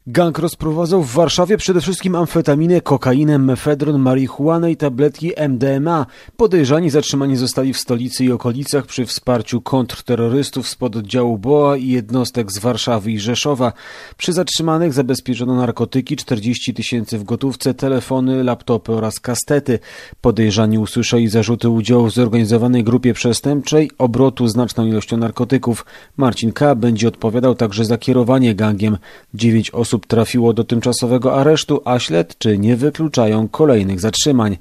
Gang rozprowadzał w Warszawie przede wszystkim amfetaminę, kokainę, mefedron, marihuanę i tabletki MDMA. Podejrzani zatrzymani zostali w stolicy i okolicach przy wsparciu kontrterrorystów z pododdziału BOA i jednostek z Warszawy i Rzeszowa. Przy zatrzymanych zabezpieczono narkotyki, 40 000 w gotówce, telefony, laptopy oraz kastety. Podejrzani usłyszeli zarzuty udziału w zorganizowanej grupie przestępczej, obrotu znaczną ilością narkotyków. Marcin K. będzie odpowiadał także za kierowanie gangiem. 9 osób trafiło do tymczasowego aresztu, a śledczy nie wykluczają kolejnych zatrzymań.